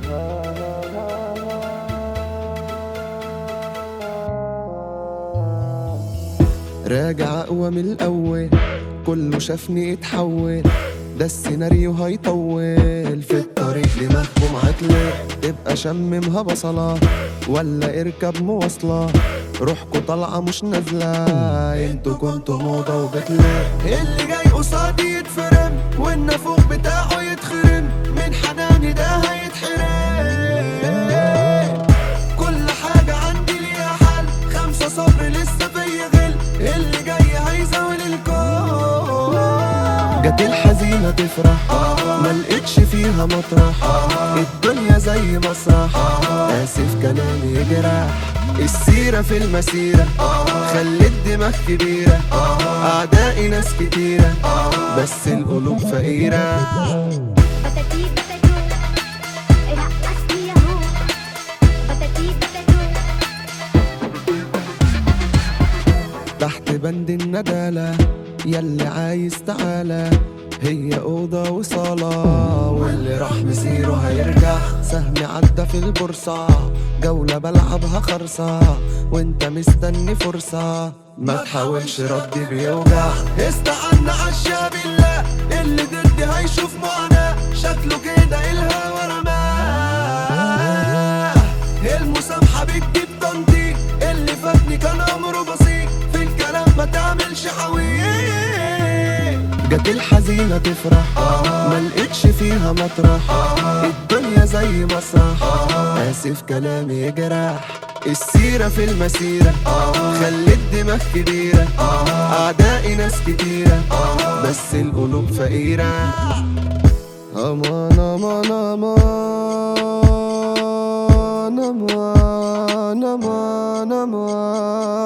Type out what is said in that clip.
راجع اقوى من الاول، كله شافني اتحول، ده السيناريو هيطول. في الطريق دماغكم عطلة، تبقى شممها بصلة ولا اركب مواصلة، روحكوا طالعة مش نازلة، انتوا كنتوا موضة وبتلة. اللي جاي قصادي يتفرم والنافوخ بتاعه يتخرم، من حناني ده هيتحرم. كل حاجة عندي ليها حل، 5 صبر لسه فيا غل، اللي جاي هيزول الكون. جت الحزينة تفرح ملقتش فيها مطرح، الدنيا زي مسرح، آسف كلامي يجرح. السيرة في المسيرة خلت دماغ كبيرة، أعدائي ناس كتيرة بس القلوب فقيرة. بتاكي بتاكو رقصني ياهو، بتاكي بتاكو. تحت بند الندالة ياللي عايز تعالى، هي أوضة وصالة، واللي راح مسيره هيرجع. سهمي عدى في البورصة، جولة بلعبها خرصة، وانت مستني فرصة، ما تحاولش ردي بيوجع. استعنا عالشاب بالله، اللي ضدي هيشوف معاناة، شكله كده الهوى رماه. المسامحة بتجيب تنطيق، اللي فاتني كان أمره بسيط، في الكلام ما تعملش حويط. جت الحزينة تفرح ملقتش فيها مطرح، الدنيا زي مسرح، آسف كلامي يجرح. السيرة في المسيرة خلت دماغ كبيرة، أعدائي ناس كتيرة بس القلوب فقيرة. أمان أمان أمان أمان أمان أمان